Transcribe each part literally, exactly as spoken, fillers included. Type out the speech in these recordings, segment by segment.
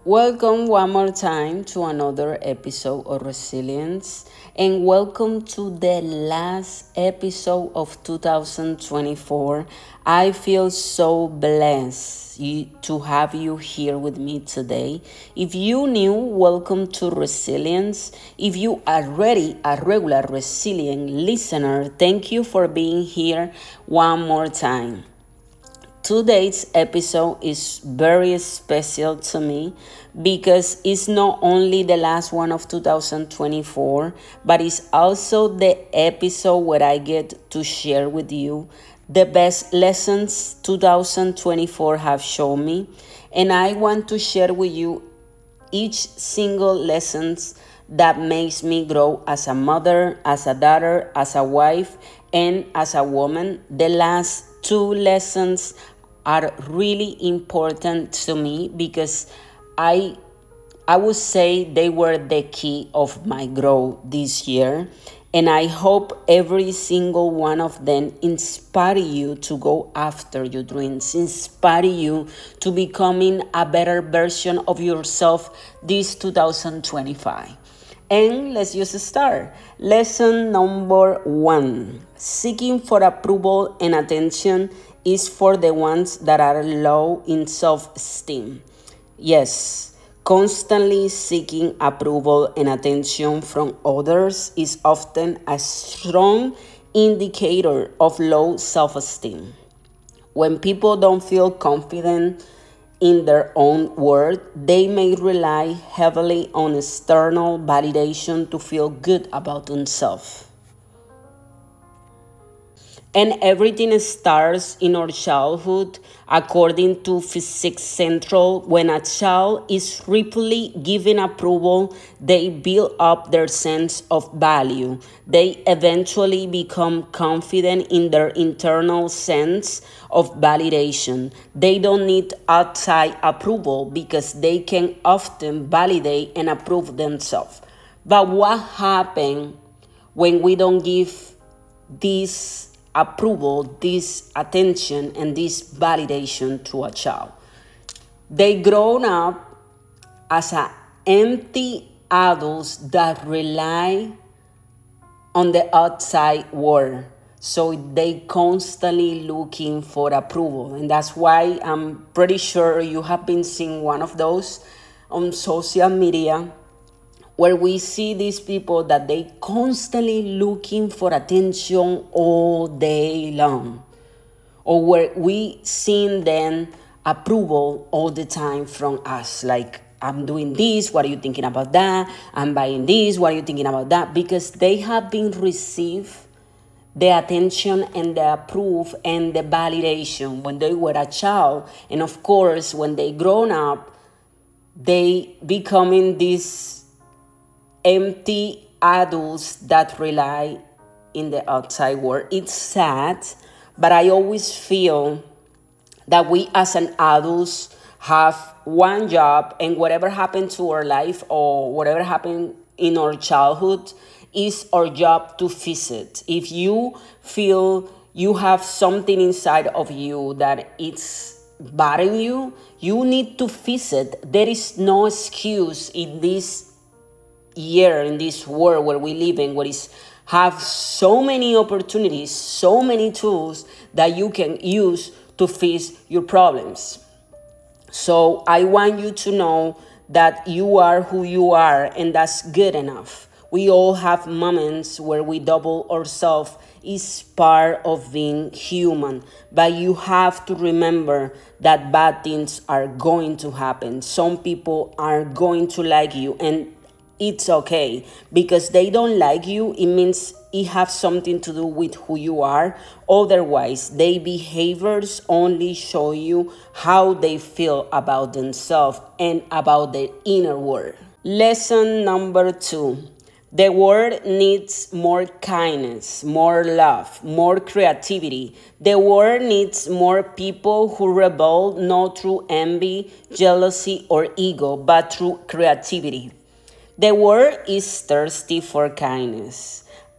Welcome one more time to another episode of Resilience, and welcome to the last episode of two thousand twenty-four. I feel so blessed you, to have you here with me today. If you new, welcome to Resilience. If you are already a regular resilient listener, thank you for being here one more time. Today's episode is very special to me because it's not only the last one of two thousand twenty-four, but it's also the episode where I get to share with you the best lessons two thousand twenty-four have shown me. And I want to share with you each single lessons that makes me grow as a mother, as a daughter, as a wife, and as a woman. The last two lessons are really important to me because I I would say they were the key of my growth this year. And I hope every single one of them inspire you to go after your dreams, inspire you to becoming a better version of yourself this two thousand twenty-five. And let's just start. Lesson number one. Seeking for approval and attention is for the ones that are low in self-esteem. Yes, constantly seeking approval and attention from others is often a strong indicator of low self-esteem. When people don't feel confident in their own worth, they may rely heavily on external validation to feel good about themselves. And everything starts in our childhood, according to Physics Central. When a child is repeatedly given approval, they build up their sense of value. They eventually become confident in their internal sense of validation. They don't need outside approval because they can often validate and approve themselves. But what happens when we don't give this approval, this attention, and this validation to a child? They grown up as a empty adults that rely on the outside world. So they constantly looking for approval. And that's why I'm pretty sure you have been seeing one of those on social media where we see these people that they constantly looking for attention all day long, or where we seen them approval all the time from us, like, I'm doing this, what are you thinking about that? I'm buying this, what are you thinking about that? Because they have been received the attention and the approve and the validation when they were a child. And of course, when they grown up, they becoming this empty adults that rely in the outside world. It's sad, but I always feel that we as an adults have one job, and whatever happened to our life or whatever happened in our childhood is our job to fix it. If you feel you have something inside of you that it's bothering you, you need to fix it. There is no excuse in this year, in this world where we live in, where is have so many opportunities, so many tools that you can use to fix your problems. So I want you to know that you are who you are, and that's good enough. We all have moments where we double ourselves. Is part of being human, but you have to remember that bad things are going to happen. Some people are going to like you, and it's okay, because they don't like you. It means it has something to do with who you are. Otherwise, their behaviors only show you how they feel about themselves and about their inner world. Lesson number two. The world needs more kindness, more love, more creativity. The world needs more people who rebel not through envy, jealousy, or ego, but through creativity. The world is thirsty for kindness.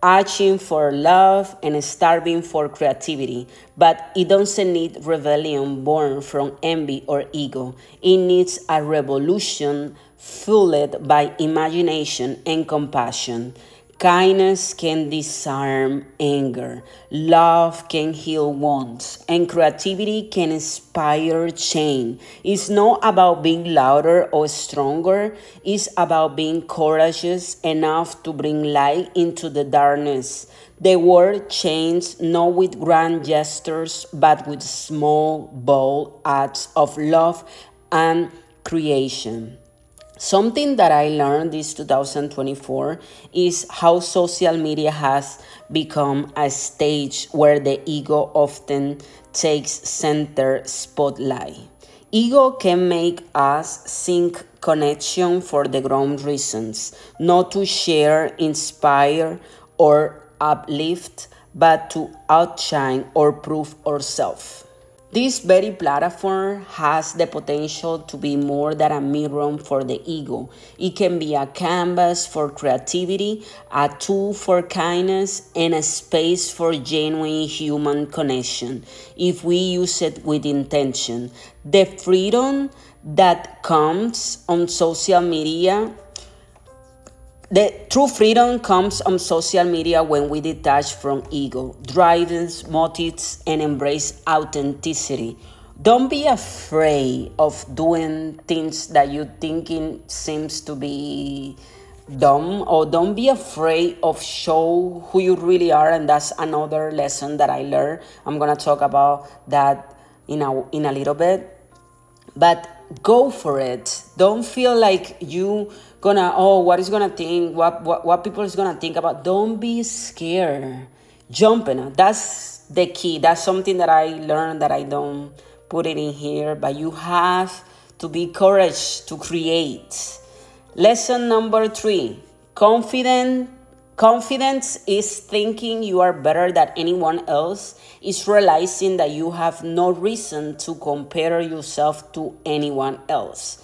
Asking for love and starving for creativity, but it doesn't need rebellion born from envy or ego. It needs a revolution fueled by imagination and compassion. Kindness can disarm anger, love can heal wounds, and creativity can inspire change. It's not about being louder or stronger, it's about being courageous enough to bring light into the darkness. The world changes not with grand gestures, but with small, bold acts of love and creation. Something that I learned this two thousand twenty-four is how social media has become a stage where the ego often takes center spotlight. Ego can make us seek connection for the wrong reasons, not to share, inspire, or uplift, but to outshine or prove ourselves. This very platform has the potential to be more than a mirror for the ego. It can be a canvas for creativity, a tool for kindness, and a space for genuine human connection if we use it with intention. The freedom that comes on social media The true freedom comes on social media when we detach from ego, drives, motives, and embrace authenticity. Don't be afraid of doing things that you thinking seems to be dumb, or don't be afraid of show who you really are. And that's another lesson that I learned. I'm gonna talk about that in a in a little bit. But go for it. Don't feel like you gonna, oh, what is gonna think, what what, what people is gonna think about. Don't be scared. Jump in it. That's the key. That's something that I learned that I don't put it in here, but you have to be courage to create. Lesson number three, confident confidence is thinking you are better than anyone else, is realizing that you have no reason to compare yourself to anyone else.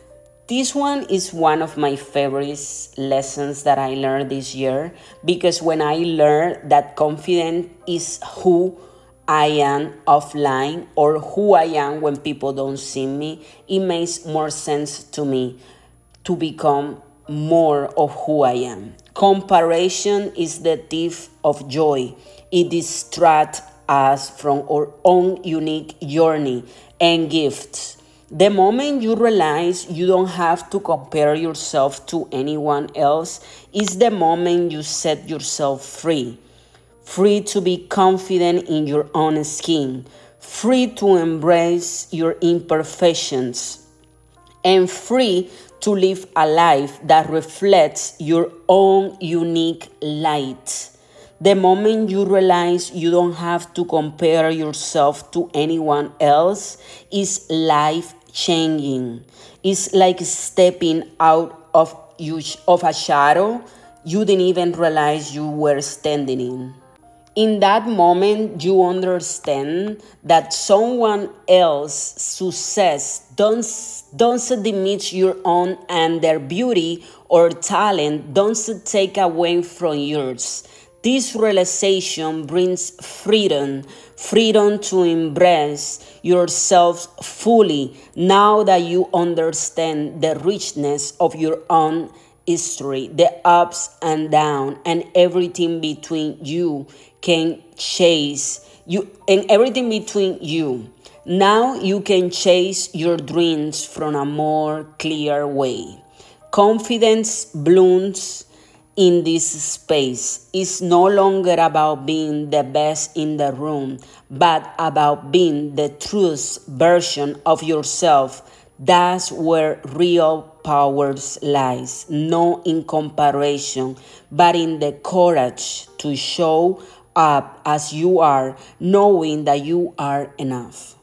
This one is one of my favorite lessons that I learned this year, because when I learned that confidence is who I am offline, or who I am when people don't see me, it makes more sense to me to become more of who I am. Comparison is the thief of joy. It distracts us from our own unique journey and gifts. The moment you realize you don't have to compare yourself to anyone else is the moment you set yourself free. Free to be confident in your own skin. Free to embrace your imperfections. And free to live a life that reflects your own unique light. The moment you realize you don't have to compare yourself to anyone else is life changing. It's like stepping out of you of a shadow you didn't even realize you were standing in. In that moment, you understand that someone else's success don't, don't diminish your own, and their beauty or talent don't take away from yours. This realization brings freedom, freedom to embrace yourself fully now that you understand the richness of your own history, the ups and downs, and everything between you can chase you and everything between you. Now you can chase your dreams from a more clear way. Confidence blooms in this space. It's no longer about being the best in the room, but about being the truest version of yourself. That's where real power lies, not in comparison, but in the courage to show up as you are, knowing that you are enough.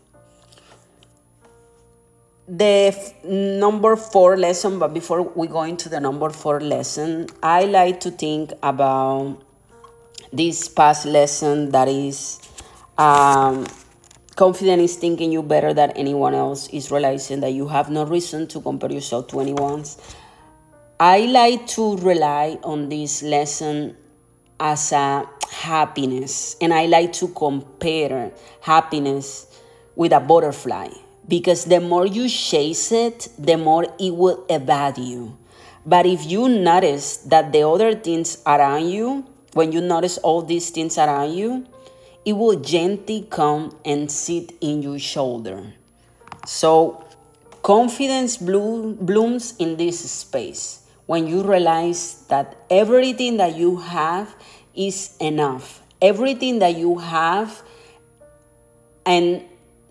The f- number four lesson, but before we go into the number four lesson, I like to think about this past lesson that is um, confident is thinking you better than anyone else, is realizing that you have no reason to compare yourself to anyone's. I like to rely on this lesson as a happiness, and I like to compare happiness with a butterfly, because the more you chase it, the more it will evade you. But if you notice that the other things around you, when you notice all these things around you, it will gently come and sit in your shoulder. So confidence bloom, blooms in this space when you realize that everything that you have is enough. Everything that you have and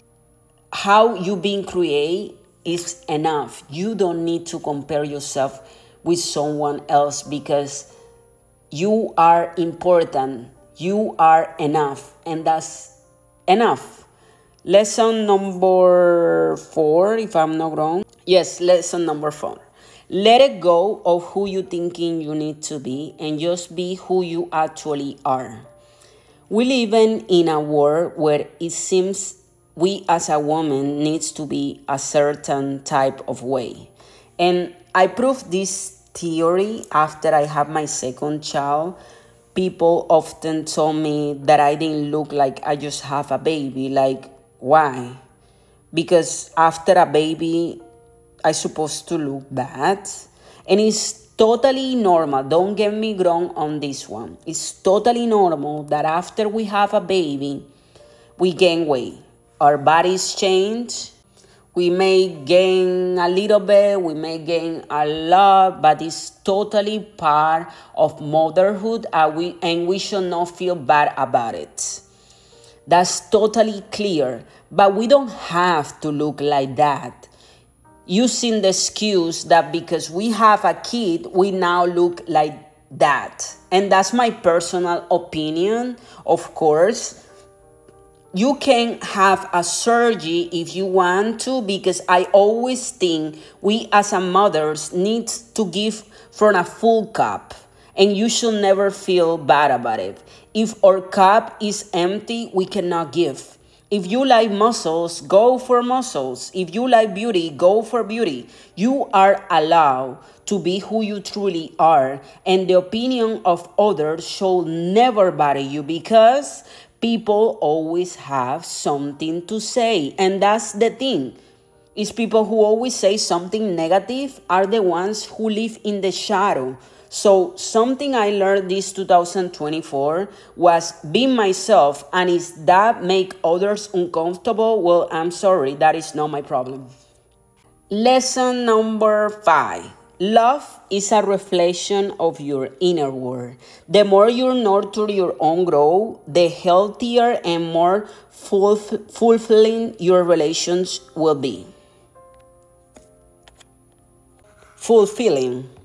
how you being created is enough. You don't need to compare yourself with someone else, because you are important. You are enough, and that's enough. Lesson number four, if I'm not wrong. Yes, lesson number four. Let it go of who you thinking you need to be, and just be who you actually are. We live in, in a world where it seems we as a woman needs to be a certain type of way. And I proved this theory after I had my second child. People often told me that I didn't look like I just have a baby. Like, why? Because after a baby, I supposed to look bad. And it's totally normal. Don't get me wrong on this one. It's totally normal that after we have a baby, we gain weight. Our bodies change. We may gain a little bit, we may gain a lot, but it's totally part of motherhood, and we, and we should not feel bad about it. That's totally clear, but we don't have to look like that, using the excuse that because we have a kid, we now look like that. And that's my personal opinion, of course. You can have a surgery if you want to, because I always think we as a mothers need to give from a full cup, and you should never feel bad about it. If our cup is empty, we cannot give. If you like muscles, go for muscles. If you like beauty, go for beauty. You are allowed to be who you truly are, and the opinion of others should never bother you, because people always have something to say. And that's the thing. Is people who always say something negative are the ones who live in the shadow. So something I learned this two thousand twenty-four was being myself, and if that make others uncomfortable, well, I'm sorry, that is not my problem. Lesson number five. Love is a reflection of your inner world. The more you nurture your own growth, the healthier and more fulf- fulfilling your relations will be. Fulfilling.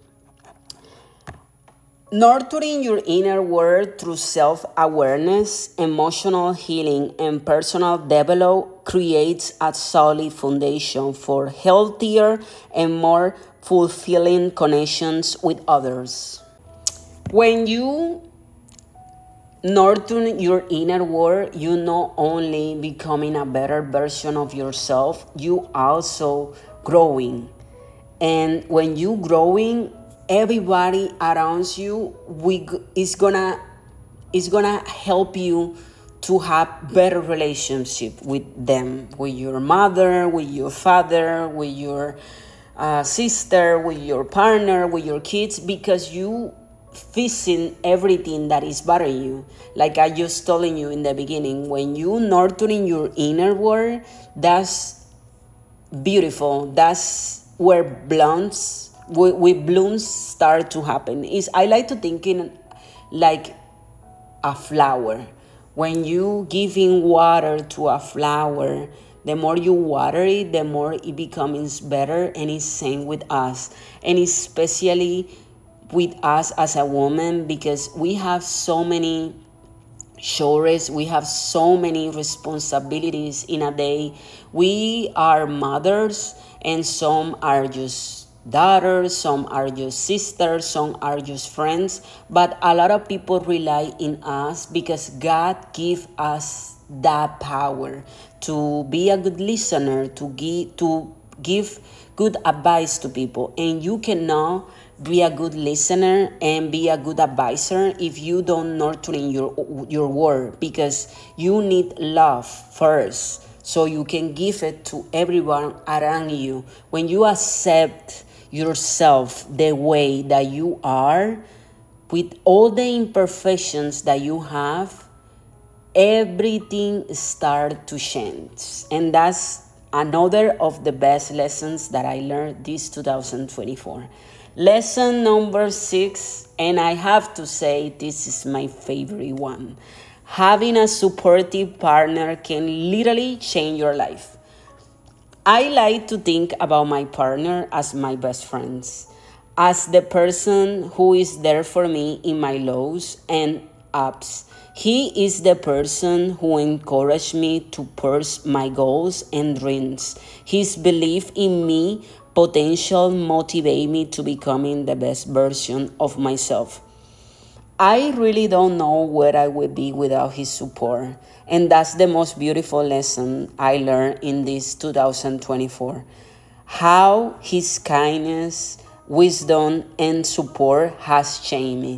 Nurturing your inner world through self-awareness, emotional healing, and personal development creates a solid foundation for healthier and more fulfilling connections with others. When you nurture your inner world, you not only becoming a better version of yourself, you also growing. And when you growing, everybody around you we is gonna is gonna help you to have better relationship with them, with your mother, with your father, with your uh, sister, with your partner, with your kids, because you fixing everything that is bothering you. Like I just telling you in the beginning, when you nurturing your inner world, that's beautiful. That's where blooms with, with blooms start to happen. Is I like to think in like a flower. When you giving water to a flower, the more you water it, the more it becomes better. And it's same with us, and especially with us as a woman, because we have so many chores, we have so many responsibilities in a day. We are mothers, and some are just daughters, some are just sisters, some are just friends, but a lot of people rely in us because God give us that power to be a good listener, to give to give good advice to people. And you cannot be a good listener and be a good advisor if you don't nurture in your your word, because you need love first so you can give it to everyone around you. When you accept yourself the way that you are, with all the imperfections that you have, everything starts to change. And that's another of the best lessons that I learned this two thousand twenty-four. Lesson number six, and I have to say this is my favorite one. Having a supportive partner can literally change your life. I like to think about my partner as my best friends, as the person who is there for me in my lows and ups. He is the person who encouraged me to pursue my goals and dreams. His belief in me potential motivate me to becoming the best version of myself. I really don't know where I would be without his support. And that's the most beautiful lesson I learned in this two thousand twenty-four. How his kindness, wisdom, and support has changed me.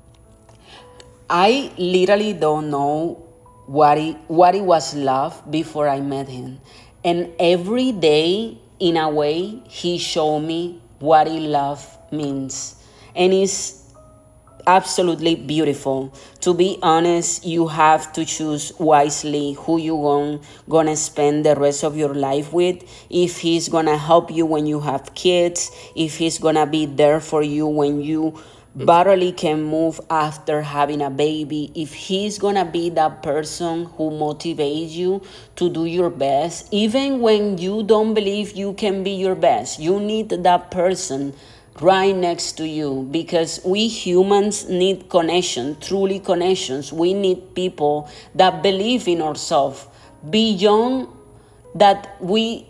I literally don't know what it, what it was love before I met him. And every day, in a way, he showed me what it love means. And it's absolutely beautiful. To be honest, you have to choose wisely who you gon- gonna spend the rest of your life with. If he's gonna help you when you have kids, if he's gonna be there for you when you barely can move after having a baby, if he's gonna be that person who motivates you to do your best, even when you don't believe you can be your best, you need that person right next to you, because we humans need connection, truly connections. We need people that believe in ourselves beyond that we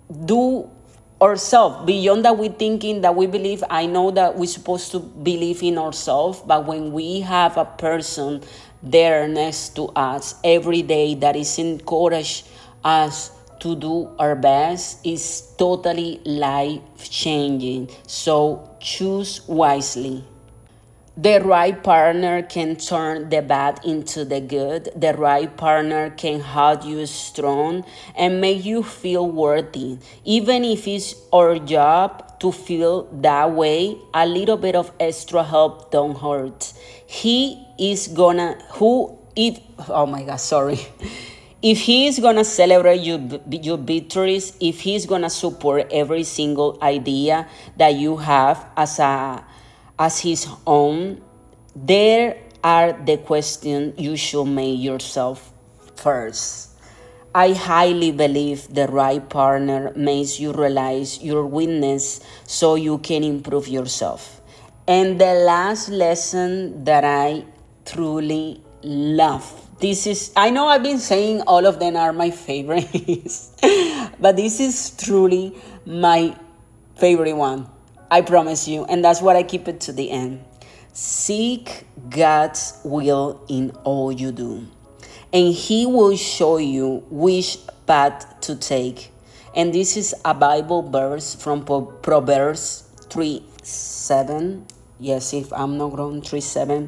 do ourselves, beyond that we thinking that we believe. I know that we're supposed to believe in ourselves, but when we have a person there next to us every day that is encourage us to do our best, is totally life changing. So choose wisely. The right partner can turn the bad into the good. The right partner can hold you strong and make you feel worthy. Even if it's our job to feel that way, a little bit of extra help don't hurt. He is gonna, who, if, oh my God, sorry. If he is gonna celebrate your, your victories, if he's gonna support every single idea that you have as a as his own, there are the questions you should make yourself first. I highly believe the right partner makes you realize your weakness so you can improve yourself. And the last lesson that I truly love. This is, I know I've been saying all of them are my favorites, but this is truly my favorite one. I promise you. And that's what I keep it to the end. Seek God's will in all you do, and He will show you which path to take. And this is a Bible verse from Proverbs three seven. Yes, if I'm not wrong, three seven.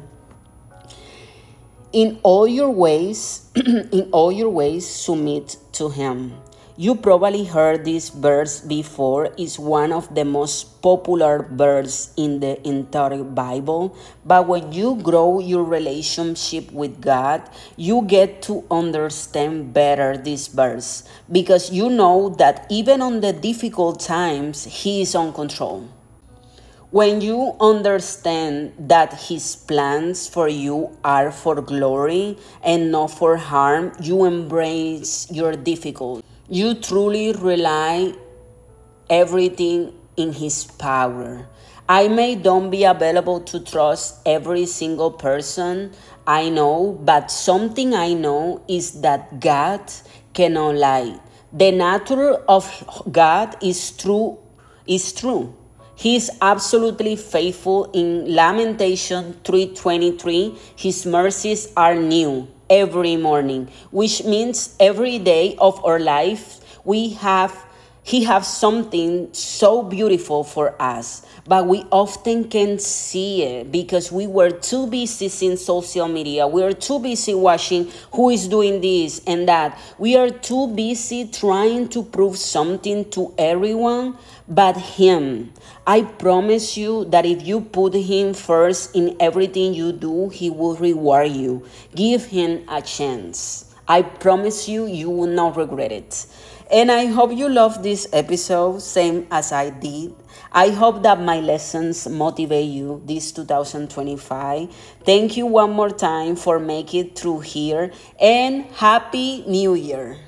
In all your ways, in all your ways, submit to Him. You probably heard this verse before. It's one of the most popular verses in the entire Bible. But when you grow your relationship with God, you get to understand better this verse, because you know that even on the difficult times, He is on control. When you understand that His plans for you are for glory and not for harm, you embrace your difficulty. You truly rely everything in His power. I may don't be available to trust every single person I know, but something I know is that God cannot lie. The nature of God is true, is true. He is absolutely faithful. In Lamentation three twenty-three, His mercies are new every morning, which means every day of our life we have He has something so beautiful for us, but we often can't see it because we were too busy seeing social media. We are too busy watching who is doing this and that. We are too busy trying to prove something to everyone but Him. I promise you that if you put Him first in everything you do, He will reward you. Give Him a chance. I promise you, you will not regret it. And I hope you love this episode, same as I did. I hope that my lessons motivate you this two thousand twenty-five. Thank you one more time for making it through here, and Happy New Year.